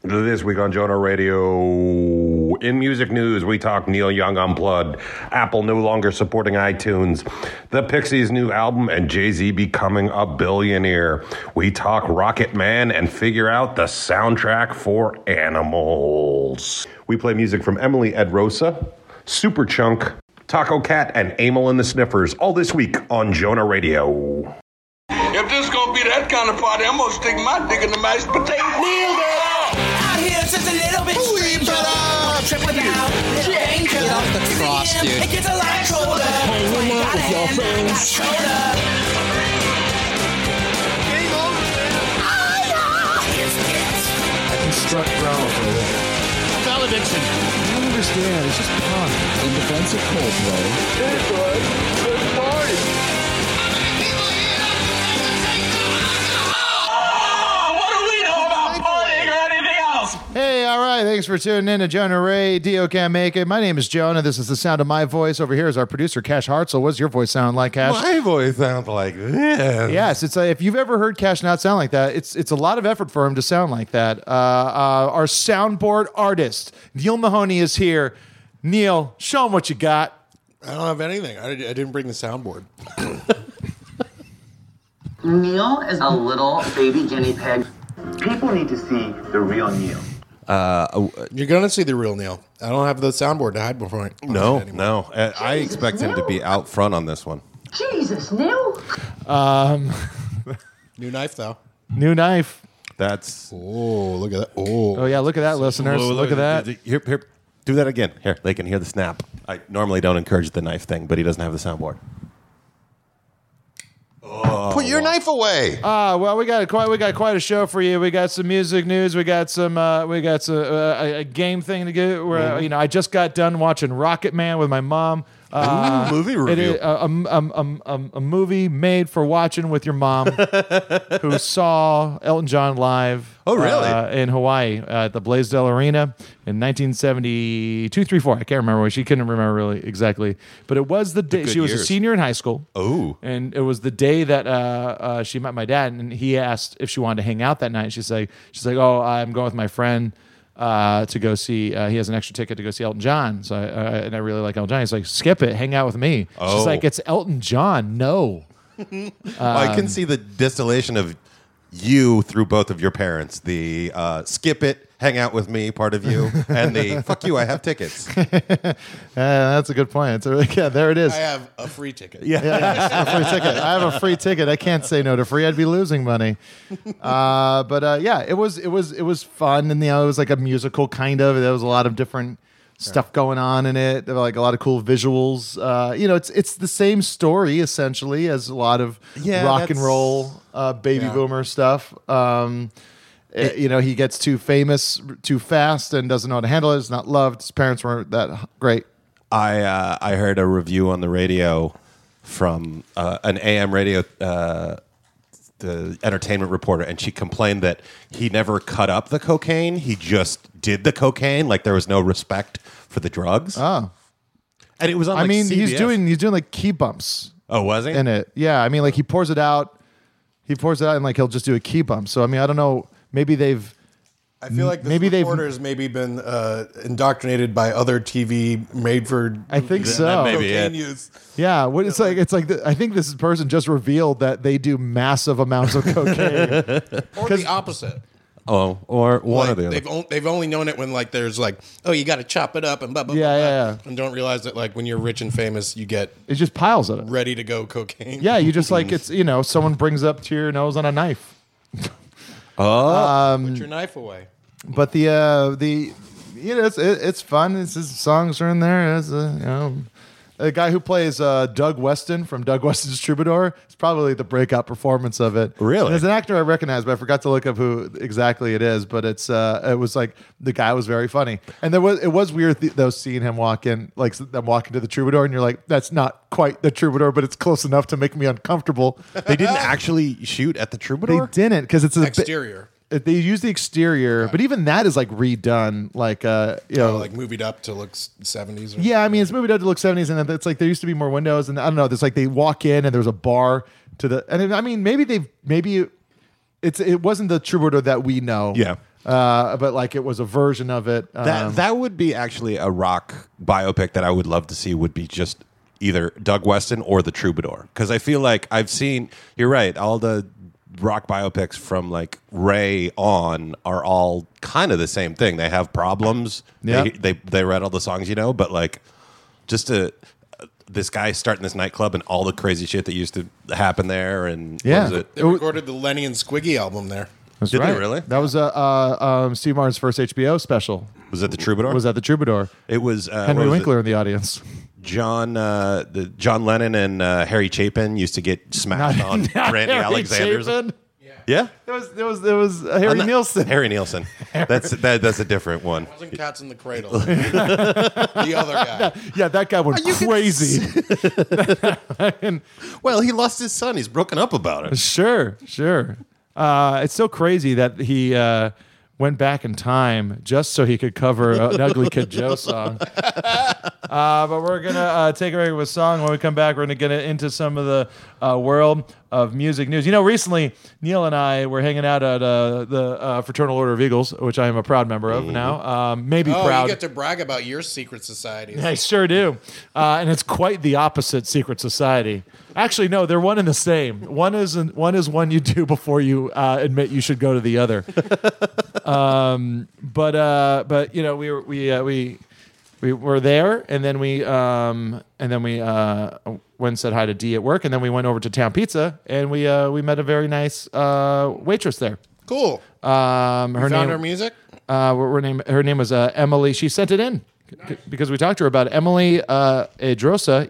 This week on Jonah Radio, in music news, we talk Neil Young Unplugged, Apple no longer supporting iTunes, the Pixies' new album, and Jay-Z becoming a billionaire. We talk Rocket Man and figure out the soundtrack for Animals. We play music from Emily Edrosa, Superchunk, Taco Cat, and Amel and the Sniffers, all this week on Jonah Radio. If this gonna be that kind of party, I'm gonna stick my dick in the mashed potato. Nailed it! Out here, it's just a little bit stranger. Trip without Get off the cross, dude. It gets a lot colder. Hanging out with your friends. Game over, man. I construct drama for a living. Valediction. I don't understand. It's just punk. In defense of Coldplay. Hey, bud, let's party. Hey, all right. Thanks for tuning in to Jonah Ray. Dio can't make it. My name is Jonah. This is the sound of my voice. Over here is our producer, Cash Hartzell. What's your voice sound like, Cash? My voice sounds like this. Yes, it's if you've ever heard Cash not sound like that, it's a lot of effort for him to sound like that. Our soundboard artist, Neil Mahoney, is here. Neil, show him what you got. I don't have anything. I didn't bring the soundboard. Neil is a little baby guinea pig. People need to see the real Neil. You're gonna see the real Neil. I don't have the soundboard to hide before. No. I expect him to be out front on this one. Jesus, Neil. New knife though. New knife. That's... Oh, look at that. Oh, yeah, look at that, listeners. Look at that. Here, do that again. Here, they can hear the snap. I normally don't encourage the knife thing, but he doesn't have the soundboard. Put your knife away. Well, we got quite a show for you. We got some music news. We got some a game thing to get. Where I just got done watching Rocket Man with my mom. Movie review. It is a movie made for watching with your mom, who saw Elton John live. Oh, really? In Hawaii at the Blaisdell Arena in 1972, 3, 4. I can't remember. She couldn't remember really exactly, but it was the day she was a senior in high school. Oh, and it was the day that she met my dad, and he asked if she wanted to hang out that night. She's like, "Oh, I'm going with my friend." To go see, he has an extra ticket to go see Elton John. So I really like Elton John. He's like, skip it, hang out with me. Oh. She's like, it's Elton John. No. I can see the distillation of you through both of your parents. The skip it, hang out with me part of you, and the fuck you, I have tickets. That's a good point. There it is. I have a free ticket. Yeah, a free ticket. I have a free ticket. I can't say no to free. I'd be losing money. It was fun, and it was like a musical kind of. There was a lot of different stuff going on in it. There were like a lot of cool visuals. It's the same story essentially as a lot of rock and roll baby boomer stuff. He gets too famous too fast and doesn't know how to handle it. He's not loved. His parents weren't that great. I heard a review on the radio from an AM radio the entertainment reporter, and she complained that he never cut up the cocaine. He just did the cocaine. Like there was no respect for the drugs. Oh, and it was on. CBS. he's doing like key bumps. Oh, was he in it? Yeah, I mean, like he pours it out, and like he'll just do a key bump. So I mean, I don't know. Maybe I feel like this reporter's maybe been indoctrinated by other TV made for. I think so. That may be cocaine it. use. Yeah, it's like I think this person just revealed that they do massive amounts of cocaine, Or the opposite. Oh, or one or the other. They've only known it when like there's like, oh, you got to chop it up and blah blah Yeah. and don't realize that like when you're rich and famous, you get It just piles of it. ready to go cocaine. Yeah, you just like it's someone brings up to your nose on a knife. Put your knife away. But it's fun. His songs are in there. It's a guy who plays Doug Weston from Doug Weston's Troubadour. It's probably the breakout performance of it. Really? And there's an actor I recognize, but I forgot to look up who exactly it is. But it was like the guy was very funny, and it was weird though seeing him walk in, like them walking to the Troubadour, and you're like, that's not quite the Troubadour, but it's close enough to make me uncomfortable. They didn't actually shoot at the Troubadour? They didn't, because it's an Exterior. They use the exterior, but even that is like redone, like like movied up to look 70s. Yeah, I mean it's moved up to look 70s, and it's like there used to be more windows, and I don't know. There's like they walk in and there's a bar to the, and I mean maybe it wasn't the Troubadour that we know. Yeah. but like it was a version of it. That would be actually a rock biopic that I would love to see. Would be just either Doug Weston or The Troubadour, because I feel like I've seen. You're right. All the rock biopics from like Ray on are all kind of the same thing. They have problems. Yep. They write all the songs, but like just this guy starting this nightclub and all the crazy shit that used to happen there. And Yeah. what was it? They recorded the Lenny and Squiggy album there. That's Did they right. really? That was Steve Martin's first HBO special. Was it The Troubadour? Was at the Troubadour. It was Henry what was Winkler it? in the audience. John Lennon and Harry Chapin used to get smashed on Randy Alexander's. Chapin. Yeah, There was Harry Nielsen. Harry Nielsen. That's a different one. It wasn't Cats in the Cradle. The other guy. Yeah, that guy went crazy. Well, he lost his son. He's broken up about it. Sure. It's so crazy that he went back in time just so he could cover an Ugly Kid Joe song. But we're going to take a break with a song. When we come back, we're going to get into some of the world of music news. Recently, Neil and I were hanging out at the Fraternal Order of Eagles, which I am a proud member of now. Maybe proud. You get to brag about your secret society. I sure do. And it's quite the opposite secret society. Actually, no, they're one and the same. One is one you do before you admit you should go to the other. But we were there, and then we went and said hi to Dee at work, and then we went over to Town Pizza, and we met a very nice waitress there. Cool. Her Found name, her music? her name was Emily. She sent it in because we talked to her about it. Emily Edrosa.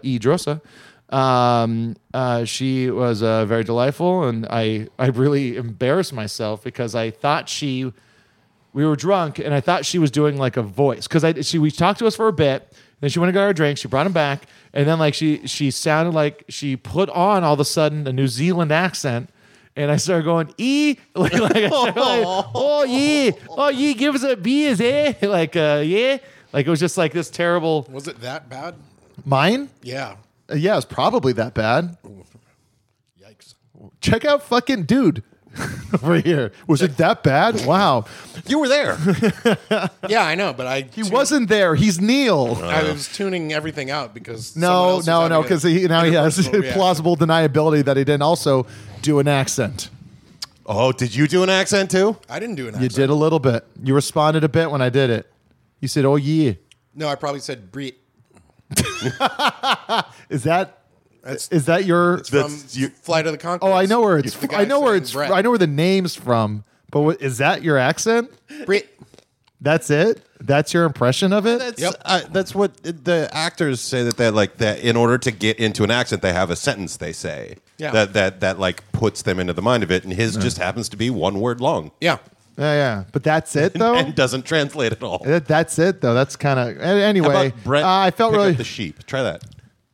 She was very delightful, and I really embarrassed myself because I thought we were drunk, and I thought she was doing like a voice because we talked to us for a bit. Then she went and got our drinks. She brought him back, and then like she sounded like she put on all of a sudden a New Zealand accent. And I started going, like oh yeah, give us a beers, eh? Yeah. Like it was just like this terrible. Was it that bad? Mine? Yeah. Yeah, it's probably that bad. Yikes. Check out fucking dude over here. Was it that bad? Wow. You were there. Yeah, I know, but He wasn't there. He's Neil. I was tuning everything out because No, because he has plausible deniability that he didn't also do an accent. Oh, did you do an accent too? I didn't do an accent. You did a little bit. You responded a bit when I did it. You said, "Oh yeah." No, I probably said Brit. Is that your? From Flight of the Conchords. Oh, I know where it's. The guy I know where saying it's. Brett. I know where the name's from. But is that your accent? Brit. That's it. That's your impression of it. That's what the actors say that they're like that. In order to get into an accent, they have a sentence they say that like puts them into the mind of it, and his just happens to be one word long. Yeah. Yeah. But that's it though. And doesn't translate at all. That's it though. That's kind of anyway. How about Brett, I felt pick really up the sheep. Try that.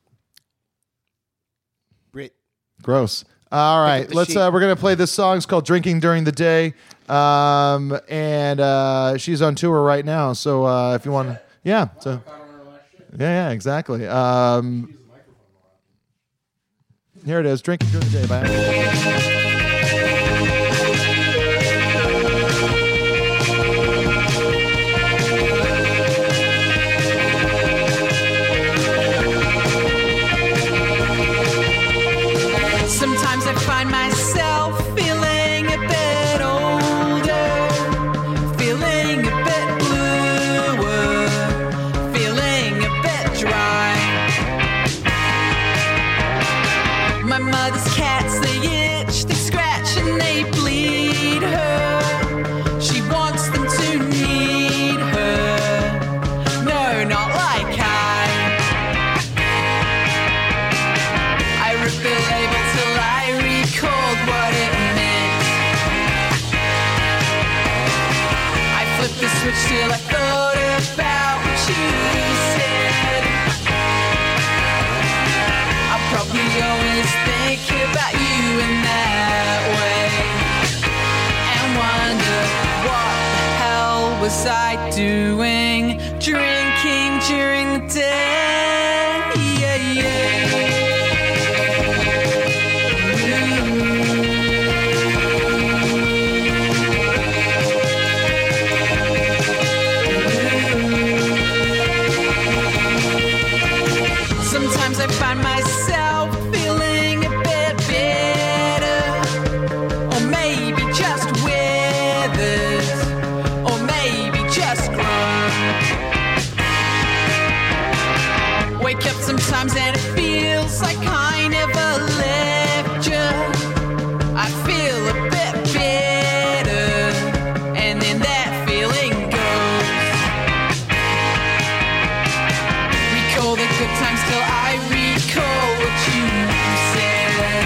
Brit. gross. All right, the let's. sheep. We're gonna play this song. It's called "Drinking During the Day," and she's on tour right now. So if you want, yeah. So yeah, exactly. Here it is. "Drinking During the Day" by. Sometimes I find myself feeling a bit older, feeling a bit bluer, feeling a bit dry. My mother's cats, they itch, they scratch and they bleed her. She wants them to need her. No, not like I ripped the label till I recalled what it meant. I flipped the switch till I thought about what you said. I'll probably always think about you in that way, and wonder what the hell was I doing, drinking during the day. Yeah. myself feeling a bit bitter, or maybe just withered, or maybe just grown. Wake up sometimes and it feels like I never left you. I feel a bit bitter, and then that feeling goes. Recall the good times till I recall what you said.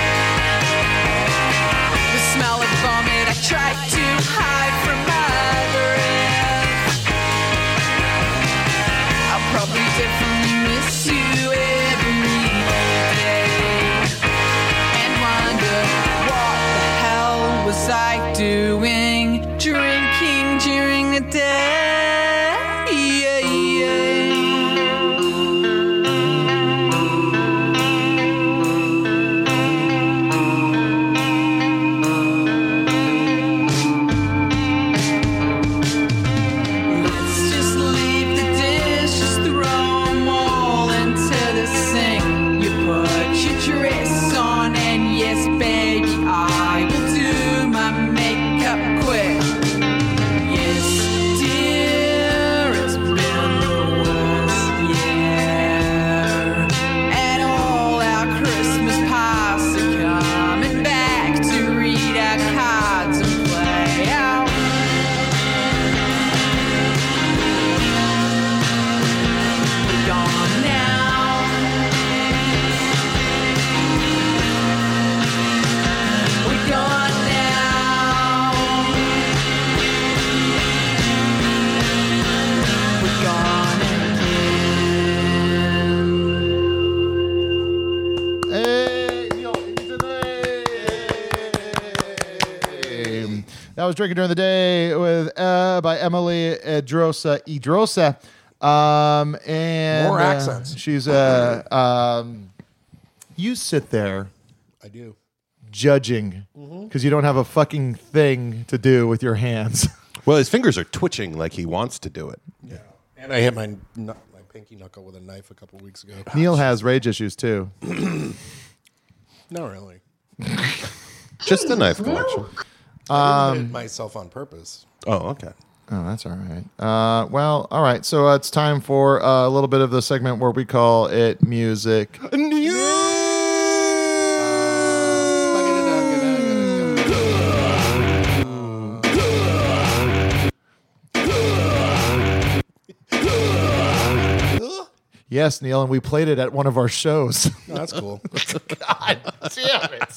The smell of vomit I tried to hide from my breath. I'll probably definitely miss you every day, and wonder what the hell was I doing, drinking during the day. Let's just leave the dishes, throw 'em all into the sink. You put your dress on, and yes, baby, I will do my makeup quick. Yes, dear, it's been the worst year, and all our Christmas pies are coming back to read our cards and play out. We're gone now. We're gone now. We're gone again. Hey, Neil, into the name. That was Drinking During the Day with by Emily Idrosa. And More accents. She's you sit there I do. judging because you don't have a fucking thing to do with your hands. Well, his fingers are twitching like he wants to do it. Yeah. And I hit my pinky knuckle with a knife a couple weeks ago. Neil has rage issues too. Not really. Just a knife collection. I didn't hit myself on purpose. Oh, okay. Oh, that's all right. Well, all right. So it's time for a little bit of the segment where we call it music. Yes, Neil, and we played it at one of our shows. Oh, that's cool. God damn it.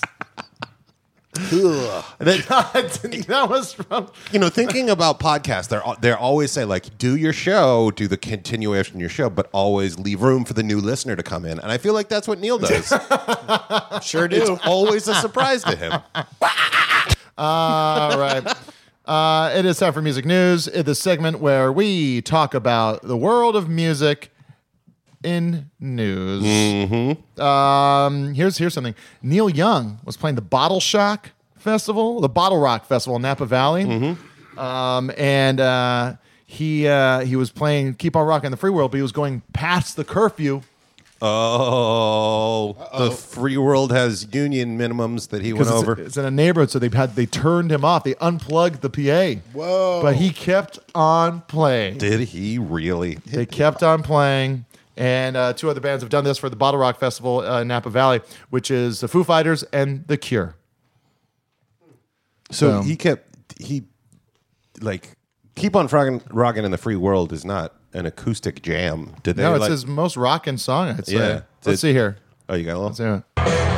that was from You know, thinking about podcasts, they always say, like, do your show, do the continuation of your show, but always leave room for the new listener to come in. And I feel like that's what Neil does. Sure do. It's always a surprise to him. all right. It is time for music news. The segment where we talk about the world of music in news. Here's something. Neil Young was playing the Bottle Rock Festival in Napa Valley, and he was playing "Keep on Rockin' the Free World," but he was going past the curfew. The free world has union minimums that he went over. It's in a neighborhood, so they turned him off. They unplugged the PA. Whoa! But he kept on playing. Did he really? They kept on playing. And two other bands have done this for the Bottle Rock Festival in Napa Valley, which is the Foo Fighters and The Cure. So Keep on rocking in the free world is not an acoustic jam. Did they? No, it's his most rockin' song, I'd say. Yeah. Let's see here. Oh, you got a little? Let's see it.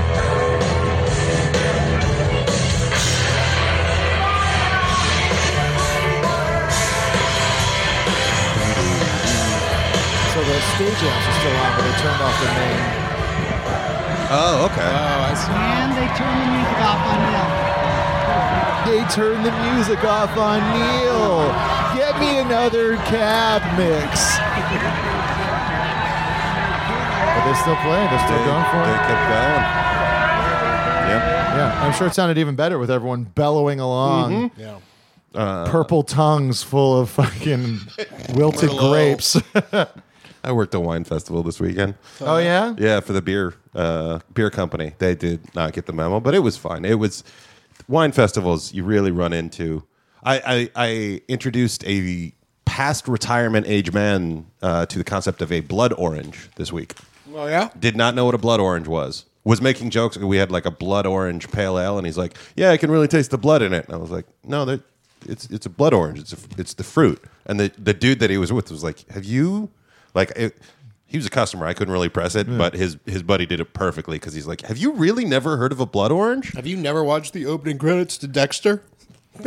So the stage amps are still on, but they turned off the main. Oh, okay. Oh, I see. And they turn the music off on Neil. They turned the music off on Neil. Get me another cab mix. But they still playing. They're still going for They it. kept going. Yep. Yeah, I'm sure it sounded even better with everyone bellowing along. Yeah. Purple tongues full of fucking wilted Merlot. grapes. I worked a wine festival this weekend. Oh yeah. Yeah, for the beer company. They did not get the memo, but it was fun. It was wine festivals. You really run into. I introduced a past retirement age man to the concept of a blood orange this week. Oh yeah. Did not know what a blood orange was. Was making jokes. We had like a blood orange pale ale, and he's like, "Yeah, I can really taste the blood in it." And I was like, "No, it's a blood orange. It's the fruit." And the dude that he was with was like, "Have you he was a customer. I couldn't really press it, but his buddy did it perfectly because he's like, "Have you really never heard of a blood orange?" Have you never watched the opening credits to Dexter? I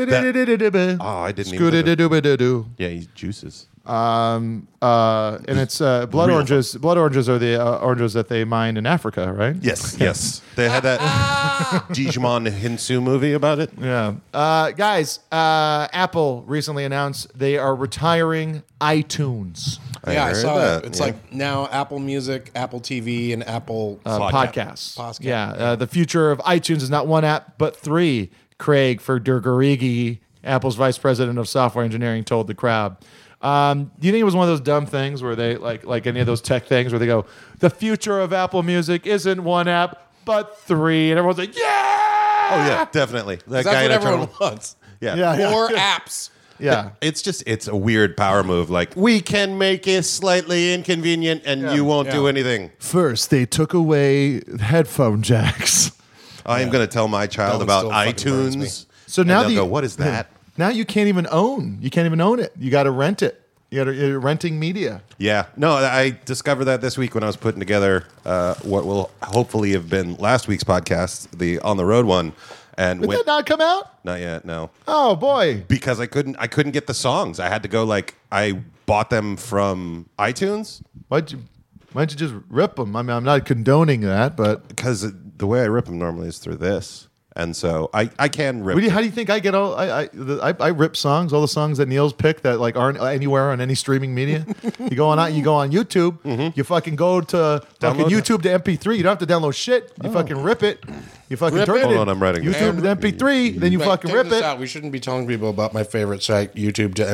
didn't even. Yeah, he juices. And it's blood oranges. Blood oranges are the oranges that they mine in Africa, right? Yes. They had that Digimon Hinsu movie about it. Yeah. Guys, Apple recently announced they are retiring iTunes I heard saw that. that. It's Yeah. like now Apple Music, Apple TV, and Apple podcasts. Podcast. Yeah. The future of iTunes is not one app, but three. Craig Federighi, Apple's vice president of software engineering, told the crowd. Do you think it was one of those dumb things where they like any of those tech things where they go, the future of Apple Music isn't one app but three, and everyone's like, yeah. Oh yeah, definitely. That That's what everyone wants. Yeah. More apps. Yeah. It's a weird power move. Like, we can make it slightly inconvenient, and you won't do anything. First, they took away headphone jacks. I am going to tell my child That about one still fucking burns me. iTunes. So now and they'll go, what is that? Now you can't even own it. You got to rent it. You're renting media. Yeah. No, I discovered that this week when I was putting together what will hopefully have been last week's podcast, the On the Road one. And Did that not come out? Not yet, no. Oh boy. Because I couldn't get the songs. I had to go I bought them from iTunes. Why'd you just rip them? I mean, I'm not condoning that, but Because the way I rip them normally is through this. And so I can rip how do you think I get all? I rip songs, all the songs that Neil's picked that aren't anywhere on any streaming media. You go on YouTube, you fucking go to fucking YouTube to MP3. You don't have to download shit. You fucking rip it. You fucking turn it. Hold on, I'm writing this YouTube to MP3. Then you fucking rip it. Out. We shouldn't be telling people about my favorite site, YouTube to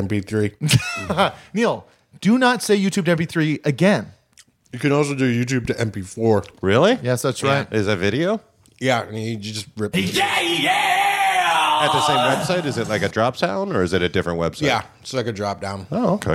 MP3. Neil, do not say YouTube to MP3 again. You can also do YouTube to MP4. Really? Yes, that's right. Is that video? Yeah, and you just rip it. At the same website? Is it like a drop down or is it a different website? Yeah, it's like a drop down. Oh, okay.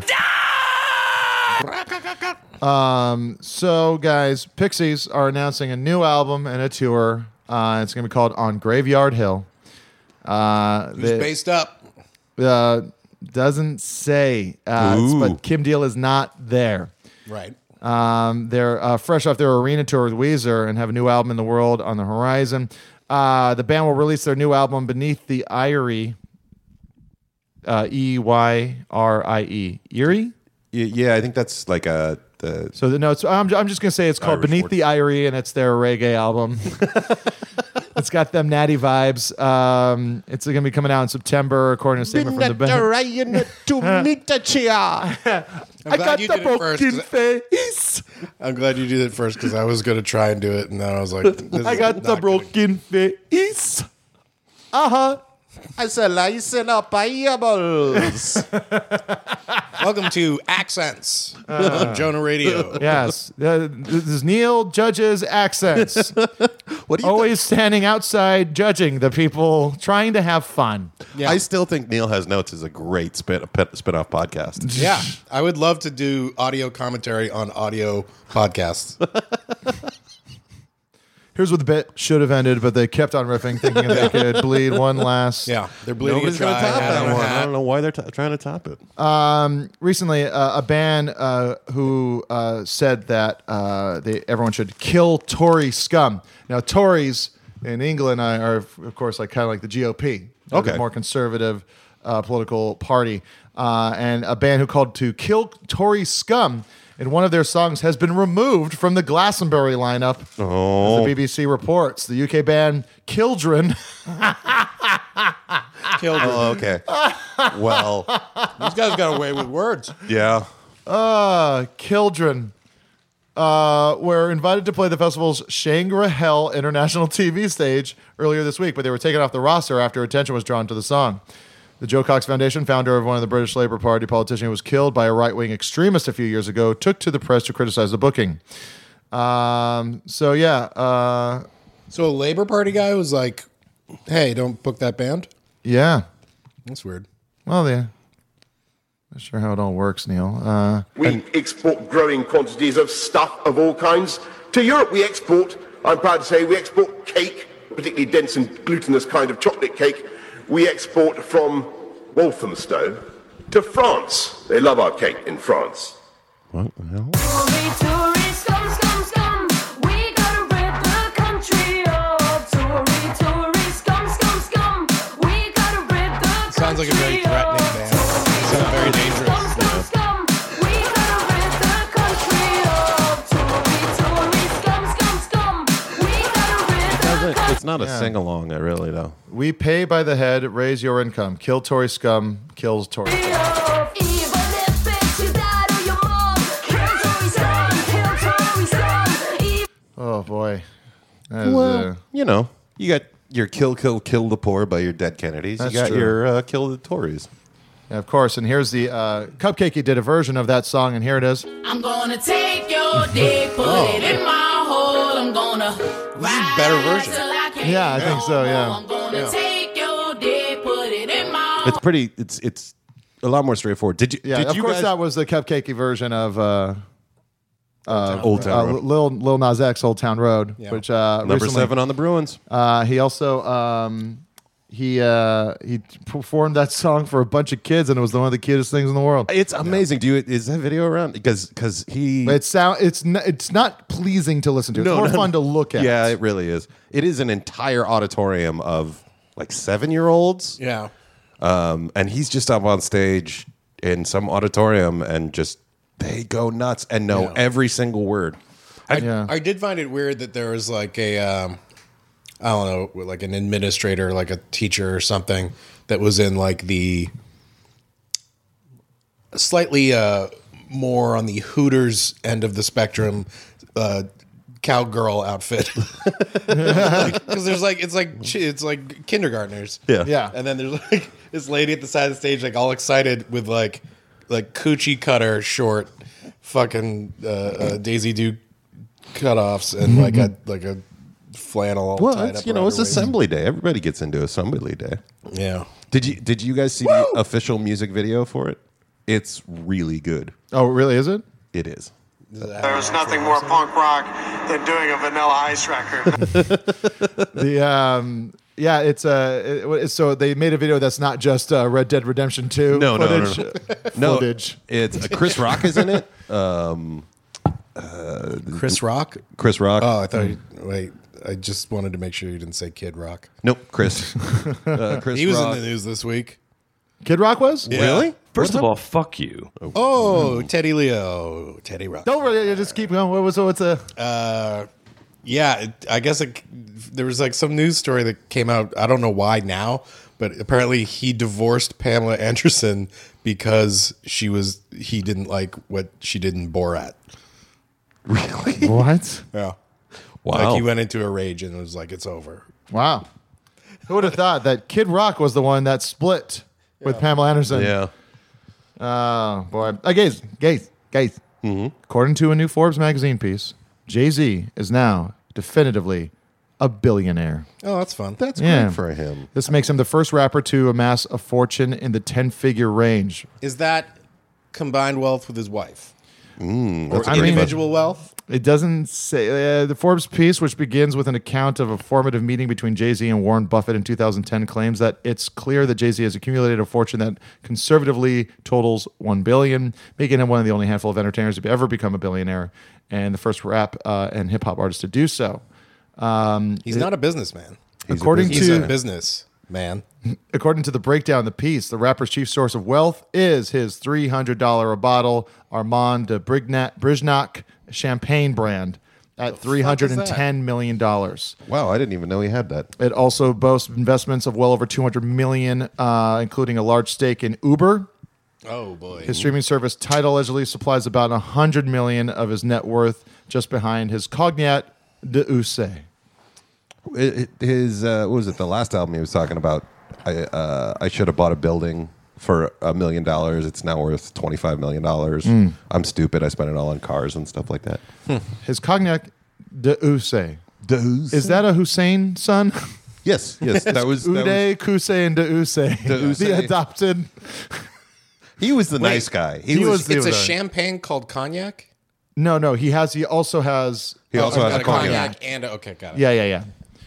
So, guys, Pixies are announcing a new album and a tour. It's going to be called On Graveyard Hill. Who's based up? Doesn't say, but Kim Deal is not there. Right. They're fresh off their arena tour with Weezer and have a new album in the world on the horizon. The band will release their new album Beneath the Eyrie. Eyrie. Eerie? Yeah, I think that's like I'm just gonna say it's called Irish Beneath word. the Eyrie, and it's their reggae album. It's got them natty vibes. It's gonna be coming out in September, according to a statement from the band. I got the broken face. I'm glad you did it first because I was going to try and do it, and then I was like, I got the broken face. I said, listen up, eyeballs. Welcome to Accents on Jonah Radio. Yes, this is Neil Judge's Accents. What do you Always standing outside judging the people trying to have fun. Yeah. I still think Neil Has Notes is a great spin-off podcast. Yeah, I would love to do audio commentary on audio podcasts. Here's what the bit should have ended, but they kept on riffing, thinking they could bleed one last. Yeah, they're bleeding Nobody's a going to dry. top hat that on a one. I hat. don't know why they're trying to top it. Recently, a band who said that everyone should kill Tory scum. Now, Tories in England are, of course, kind of like the GOP. They're Okay. the more conservative political party. And a band who called to kill Tory scum in one of their songs has been removed from the Glastonbury lineup. Oh. As the BBC reports. The UK band Kildren. Children. Oh, okay. Well, These guys got away with words. yeah. Kildren were invited to play the festival's Shangri-Hell International TV stage earlier this week, but they were taken off the roster after attention was drawn to the song. The Joe Cox Foundation, founder of one of the British Labour Party politicians who was killed by a right-wing extremist a few years ago, took to the press to criticize the booking. So a Labour Party guy was like, hey, don't book that band? Yeah. That's weird. Well, yeah. Not sure how it all works, Neil. We export growing quantities of stuff of all kinds. To Europe, we export, I'm proud to say, we export cake, particularly dense and glutinous kind of chocolate cake. We export from Walthamstow to France. They love our cake in France. What the hell? Sounds like a very threatening band. Sounds very dangerous. It's not a sing-along, really, though. We pay by the head, raise your income. Kill Tory scum, kills Tory scum. Oh, boy. That is, You know, you got your kill the poor by your dead Kennedys. That's You got true. your kill the Tories. yeah, of course. And here's the Cupcakey did a version of that song, and here it is. I'm gonna take your dick, put it in my hole. I'm gonna ride better version. till I can't Yeah, I think so, yeah. I'm gonna take your dick, put it in my It's pretty. It's a lot more straightforward. Did you? Yeah, did of you course guys, that was the Cupcakey version of Old Town Road. Lil Nas X, Old Town Road, which Number recently, 7 on the Bruins. He he performed that song for a bunch of kids, and it was one of the cutest things in the world. It's amazing. Is that video around? Because he. But it's not pleasing to listen to. It's more fun to look at. Yeah, it really is. It is an entire auditorium of like 7-year-olds. Yeah. And he's just up on stage in some auditorium and just they go nuts and know every single word. I did find it weird that there was like a, I don't know, like an administrator, like a teacher or something that was in like the slightly more on the Hooters end of the spectrum cowgirl outfit. Because there's like, it's like kindergartners. Yeah. And then there's like this lady at the side of the stage, like all excited with like coochie cutter short fucking Daisy Duke cutoffs and like a flannel all tied It's, up. you know, around it's her waist. Assembly Day. Everybody gets into Assembly Day. Yeah. Did you guys see the official music video for it? It's really good. Oh, really? Is it? It is. There's nothing more punk rock than doing a Vanilla Ice record. So they made a video that's not just Red Dead Redemption 2 No. footage. No, Footage. it's Chris Rock is in it. Chris Rock? Chris Rock. Oh, I thought. Wait, I just wanted to make sure you didn't say Kid Rock. Nope, Chris. Chris He was Rock. in the news this week. Kid Rock was? Yeah. Really? First of all, fuck you. Oh, Teddy Leo, Teddy Rock. Don't worry, just keep going. What's a? I guess there was like some news story that came out. I don't know why now, but apparently he divorced Pamela Anderson because he didn't like what she did in Borat. Really? What? Yeah. Wow. Like he went into a rage and was like, "It's over." Wow. Who would have thought that Kid Rock was the one that split with Pamela Anderson? Yeah. Oh, boy. Guys. Mm-hmm. According to a new Forbes magazine piece, Jay-Z is now definitively a billionaire. Oh, that's fun. That's Yeah. great for him. This makes him the first rapper to amass a fortune in the 10-figure range. Is that combined wealth with his wife? Or I mean- individual wealth? It doesn't say. The Forbes piece, which begins with an account of a formative meeting between Jay-Z and Warren Buffett in 2010, claims that it's clear that Jay-Z has accumulated a fortune that conservatively totals $1 billion, making him one of the only handful of entertainers to ever become a billionaire and the first rap and hip-hop artist to do so. He's not a businessman. He's a business man. According to the breakdown of the piece, the rapper's chief source of wealth is his $300 a bottle Armand de Brignac champagne brand at $310 million. Wow, I didn't even know he had that. It also boasts investments of well over $200 million, including a large stake in Uber. Oh, boy. His streaming service Tidal allegedly supplies about $100 million of his net worth, just behind his Cognac de Usse. His what was it? The last album he was talking about I should have bought a building for $1 million. It's now worth $25 million. I'm stupid. I spent it all on cars and stuff like that. His cognac de Ousay. Is that a Hussein son? Yes. That was Uday, Kusay, and de Ousay. The adopted. He was the nice guy. It's a champagne called cognac? No. He also has a cognac. And okay, got it. Yeah.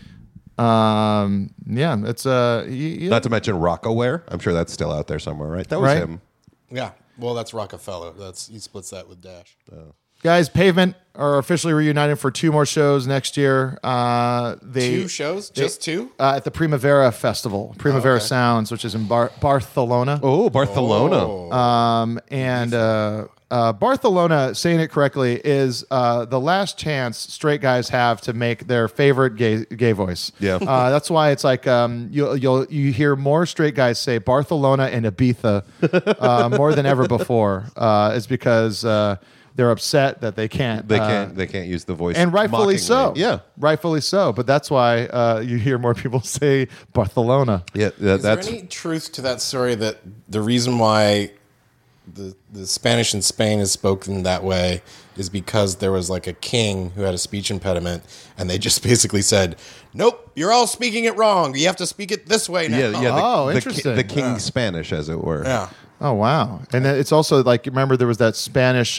It's Not to mention Rockaware. I'm sure that's still out there somewhere, right? That was him. Yeah. Well, that's Rockefeller. He splits that with Dash. Guys, Pavement are officially reunited for 2 more shows next year. 2 shows? Just 2? At the Primavera Festival, Primavera Sounds, which is in Barcelona. Oh, Barcelona. Barcelona, saying it correctly, is the last chance straight guys have to make their favorite gay voice. Yeah. That's why it's like you hear more straight guys say Barcelona and Ibiza more than ever before. Is because they're upset that they can't. They can't use the voice, and rightfully so. Yeah, rightfully so. But that's why you hear more people say Barcelona. Yeah, is there any truth to that story that the reason why the Spanish in Spain is spoken that way is because there was like a king who had a speech impediment, and they just basically said, "Nope, you're all speaking it wrong. You have to speak it this way now." Yeah. Interesting. The king's Spanish, as it were. Yeah. Oh wow! And then it's also like, remember there was that Spanish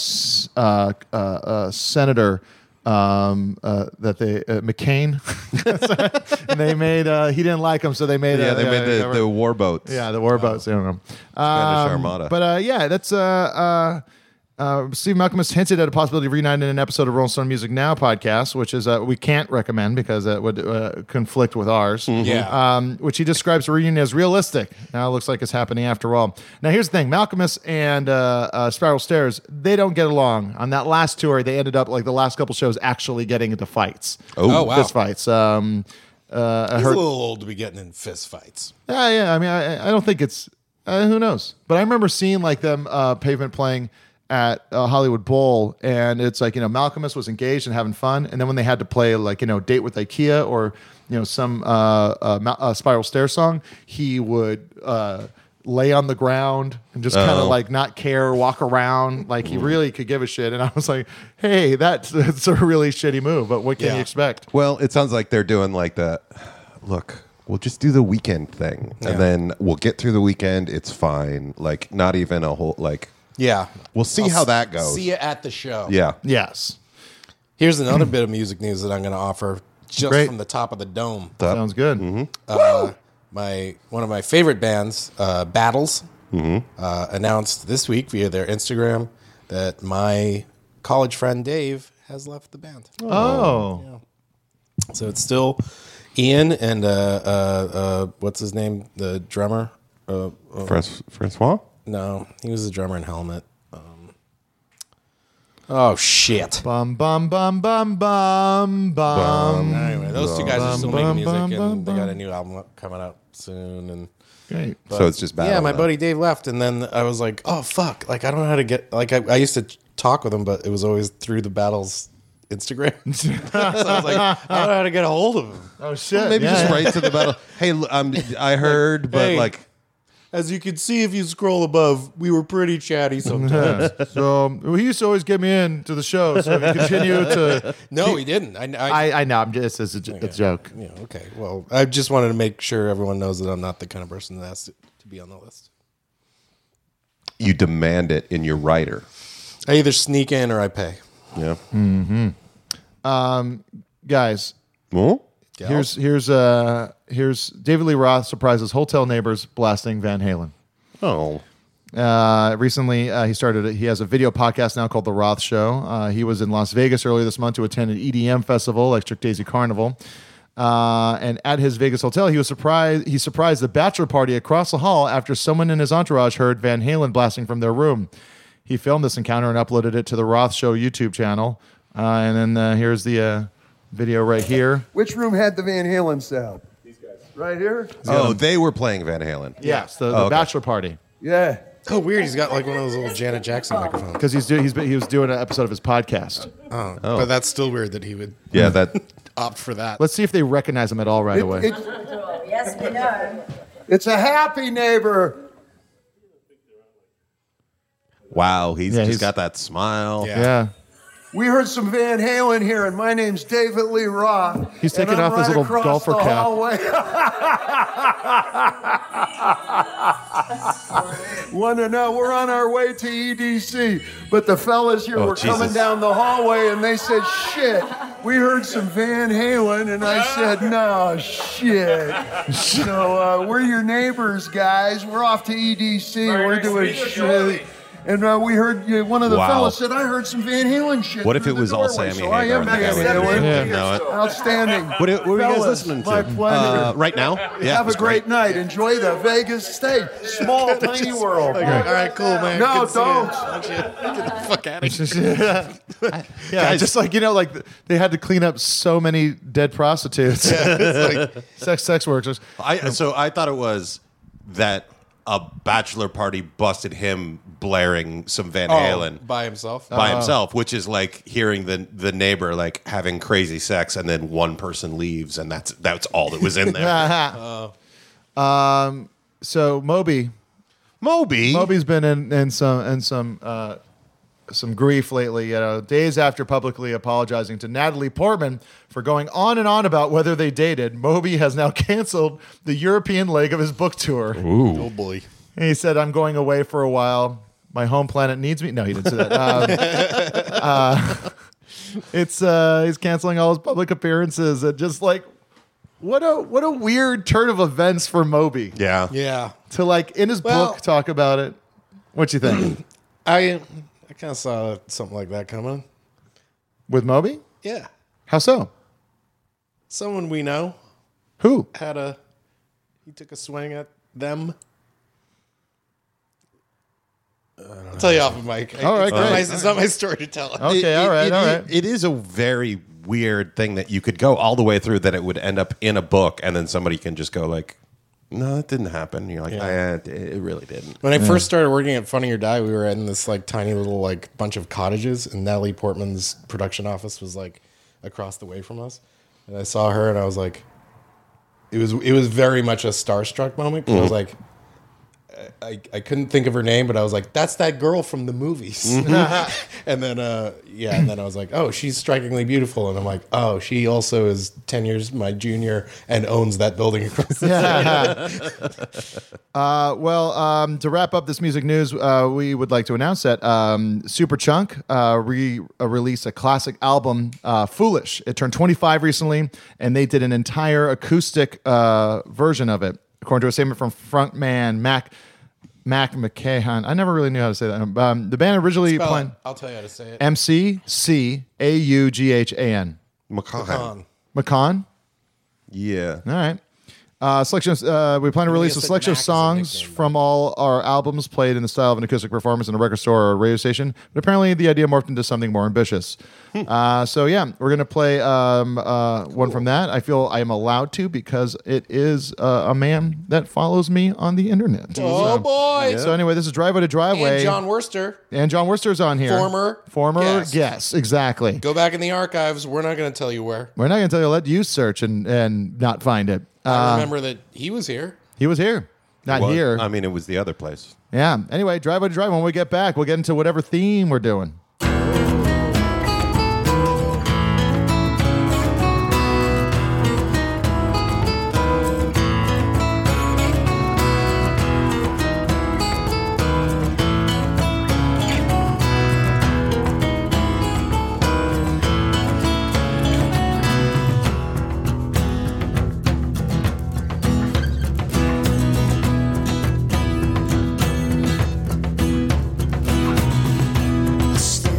senator that they McCain, and they made he didn't like him, so they made they made the war boats. Yeah, the war boats. I don't know. Spanish Armada. But that's Steve Malcolmus hinted at a possibility of reuniting in an episode of Rolling Stone Music Now podcast, which is we can't recommend because it would conflict with ours. Mm-hmm. Yeah. Which he describes the reunion as realistic. Now it looks like it's happening after all. Now here's the thing: Malcolmus and Spiral Stairs, they don't get along. On that last tour, they ended up like the last couple shows actually getting into fights. Oh wow, fist fights. He's a little old to be getting in fist fights. Yeah. I mean, I don't think it's. Who knows? But I remember seeing like them Pavement playing at Hollywood Bowl, and it's like, Malcolmus was engaged and having fun, and then when they had to play like Date with IKEA or some Spiral Stair song, he would lay on the ground and just kind of like not care, walk around like he really could give a shit. And I was like, hey, that's a really shitty move, but what can you expect? Well, it sounds like they're doing like the look. We'll just do the weekend thing, and then we'll get through the weekend. It's fine. Like not even a whole like. Yeah. We'll see how that goes. See you at the show. Yeah. Yes. Here's another bit of music news that I'm going to offer just from the top of the dome. Sounds good. Mm-hmm. One of my favorite bands, Battles, announced this week via their Instagram that my college friend Dave has left the band. Oh. Yeah. So it's still Ian and what's his name? The drummer? Francois? No, he was the drummer in Helmet. Oh shit! Bum bum bum bum bum bum. Anyway, those two guys are still making music, and they got a new album coming out soon. And great. So it's just Battle. Yeah, my buddy Dave left, and then I was like, oh fuck! Like I don't know how to get. Like I used to talk with him, but it was always through the Battles Instagram. So I was like, I don't know how to get a hold of him. Oh shit! Well, maybe just write to the Battle. Hey, I heard, but like. As you can see, if you scroll above, we were pretty chatty sometimes. So he used to always get me into the show. So if you continue to, no, he didn't. I know. I'm just it's a joke. Yeah. Okay. Well, I just wanted to make sure everyone knows that I'm not the kind of person that has to be on the list. You demand it in your writer. I either sneak in or I pay. Yeah. Mm-hmm. Guys. Well? Here's David Lee Roth surprises hotel neighbors blasting Van Halen. Oh. Recently, he has a video podcast now called The Roth Show. He was in Las Vegas earlier this month to attend an EDM festival, Electric Daisy Carnival. And at his Vegas hotel, he surprised the bachelor party across the hall after someone in his entourage heard Van Halen blasting from their room. He filmed this encounter and uploaded it to The Roth Show YouTube channel. And then here's the video right here. Which room had the Van Halen sound? These guys. Right here? Oh, they were playing Van Halen. Yes, the bachelor party. Yeah. Oh, weird. He's got like one of those little Janet Jackson microphones. Because he was doing an episode of his podcast. Oh. But that's still weird that he would that opt for that. Let's see if they recognize him at all right away. Yes, we know. It's a happy neighbor. Wow, he's Yeah, just he's- got that smile. Yeah. We heard some Van Halen here, and my name's David Lee Roth. He's and taking I'm off his right little across golfer the cap. hallway. Want to know? We're on our way to EDC, but the fellas here were coming Jesus. down the hallway, and they said, "Shit, we heard some Van Halen," and I said, "No, shit." So we're your neighbors, guys. We're off to EDC. We're doing shit. And we heard one of the Wow. fellas said, "I heard some Van Halen shit." What if through it the was all doorway." Sammy So I Hagar am and Van the guy Halen. with the- Yeah. know it. Outstanding. What are you guys Fellas, listening to? my pleasure. Right now? Yeah. Have a great night. Enjoy the Vegas stay. Small, tiny world. All right, cool, man. No, Good seeing you. don't. Get the fuck out of here. Yeah, just like, like they had to clean up so many dead prostitutes. sex workers. So I thought it was that a bachelor party busted him blaring some Van Halen by himself. by himself, which is like hearing the neighbor like having crazy sex, and then one person leaves, and that's all that was in there. So Moby's been in some grief lately. Days after publicly apologizing to Natalie Portman for going on and on about whether they dated, Moby has now canceled the European leg of his book tour. Oh boy. And he said, "I'm going away for a while. My home planet needs me." No, he didn't say that. He's canceling all his public appearances. And just like, what a weird turn of events for Moby. Yeah. Yeah. To like in his book talk about it. What you think? I kind of saw something like that coming. With Moby? Yeah. How so? Someone we know. Who? He took a swing at them. I'll tell you off of mic. All right, great. It's not my story to tell. Okay, all right. It is a very weird thing that you could go all the way through that it would end up in a book, and then somebody can just go like, "No, it didn't happen." And you're like, it really didn't. When I first started working at Funny or Die, we were in this like tiny little like bunch of cottages, and Natalie Portman's production office was like across the way from us. And I saw her, and I was like, it was very much a starstruck moment. 'Cause I was like, I couldn't think of her name, but I was like, "That's that girl from the movies." And then I was like, "Oh, she's strikingly beautiful." And I'm like, "Oh, she also is 10 years my junior and owns that building across the street." To wrap up this music news, we would like to announce that Superchunk released a classic album, Foolish. It turned 25 recently, and they did an entire acoustic version of it. According to a statement from frontman Mac McCahan. I never really knew how to say that. The band originally played. I'll tell you how to say it. McCaughan. McCaughan? Yeah. All right. Selections. We plan to release a selection of songs from all our albums played in the style of an acoustic performance in a record store or a radio station. But apparently, the idea morphed into something more ambitious. So yeah, we're gonna play one from that. I feel I am allowed to because it is a man that follows me on the internet. Oh boy! So anyway, this is Driveway to Driveway. And John Worster. And John Worster's on here. Former guest. guest. Exactly. Go back in the archives. We're not going to tell you where. We're not gonna tell you. Let you search and not find it. I remember that he was here. He was here. Not here. I mean, it was the other place. Yeah. Anyway, Driveway to Drive. When we get back, we'll get into whatever theme we're doing. Stay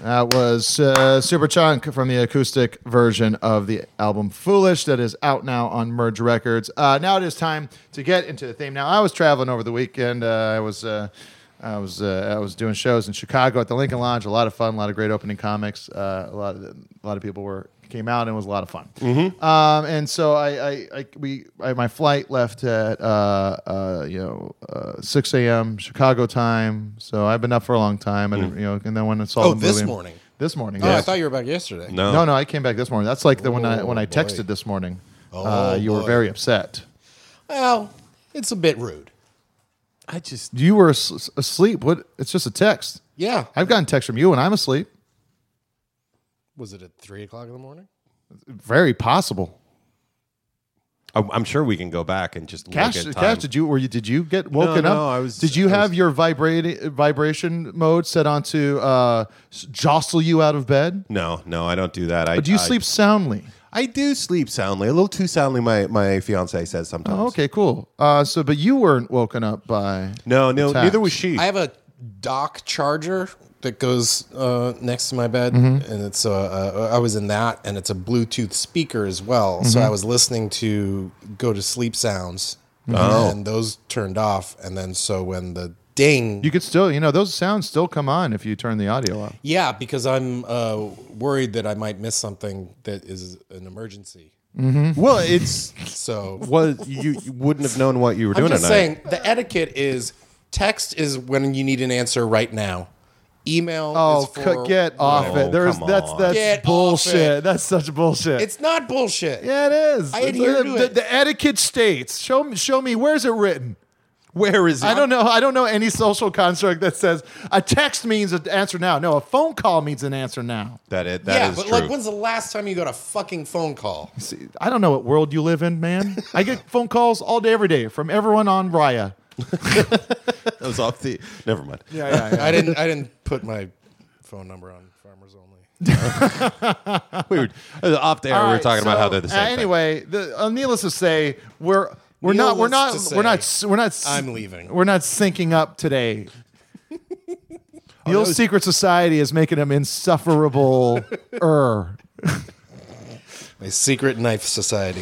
That was Superchunk from the acoustic version of the album Foolish that is out now on Merge Records. Now it is time to get into the theme. Now, I was traveling over the weekend. I was doing shows in Chicago at the Lincoln Lounge. A lot of fun, a lot of great opening comics. A lot of people came out, and it was a lot of fun. Mm-hmm. And so my flight left at 6 a.m. Chicago time. So I've been up for a long time, and and then when I saw the movie, this morning. This morning. Oh, yes. I thought you were back yesterday. No, I came back this morning. That's like when I texted this morning. You were very upset. Well, it's a bit rude. You were asleep. What? It's just a text. Yeah, I've gotten texts from you when I'm asleep. Was it at 3 o'clock in the morning? Very possible. I'm sure we can go back and just Cash, look at time. did you get woken up? No, I was. Did you have your vibration mode set on to jostle you out of bed? No, I don't do that. Do you sleep soundly? I do sleep soundly, a little too soundly. My fiance says sometimes. Oh, okay, cool. But you weren't woken up by no, attacks. neither was she. I have a dock charger that goes next to my bed, and it's I was in that, and it's a Bluetooth speaker as well. So I was listening to go to sleep sounds, and those turned off, and then so when the ding, you could still, those sounds still come on if you turn the audio off. Yeah, because I'm worried that I might miss something that is an emergency. Mm-hmm. Well, it's so you wouldn't have known what you were doing. I'm just at saying the etiquette is text is when you need an answer right now. Email is for get off it. That's bullshit. That's such bullshit. It's not bullshit. Yeah, it is. I adhere to it. The etiquette states. Show me. Where's it written? Where is it? I don't know any social construct that says a text means an answer now. No, a phone call means an answer now. That is but true. like, when's the last time you got a fucking phone call? See, I don't know what world you live in, man. I get phone calls all day, every day from everyone on Raya. That was off the. Never mind. Yeah. I didn't put my phone number on Farmers Only. We were off the air. We were talking about how they're the same. Anyway, needless to say, we're not. I'm leaving. We're not syncing up today. Neil's secret society is making him insufferable. My secret knife society.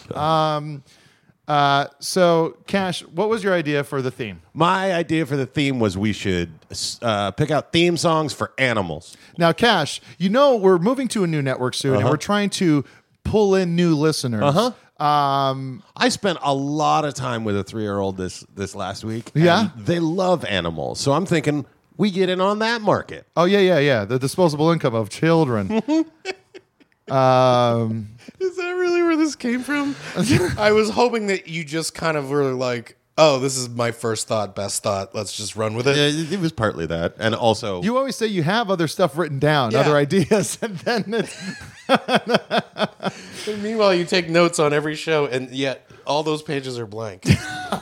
So, Cash, what was your idea for the theme? My idea for the theme was we should pick out theme songs for animals. Now, Cash, we're moving to a new network soon, and we're trying to pull in new listeners. I spent a lot of time with a 3-year-old this last week. Yeah? And they love animals. So I'm thinking we get in on that market. Oh, yeah. The disposable income of children. Is that really where this came from? I was hoping that you just kind of were like, oh, this is my first thought, best thought. Let's just run with it. It was partly that. And also... You always say you have other stuff written down, Yeah. other ideas, and then it's... And meanwhile, you take notes on every show, and yet all those pages are blank. It's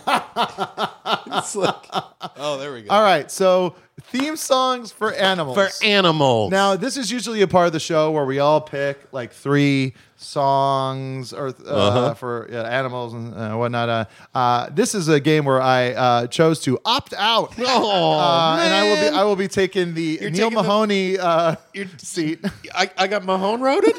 like, oh, there we go. All right, so theme songs for animals. For animals. Now, this is usually a part of the show where we all pick like 3 songs or for animals and whatnot. This is a game where I chose to opt out, and I will be taking the Neil Mahoney seat. I got Mahone roaded?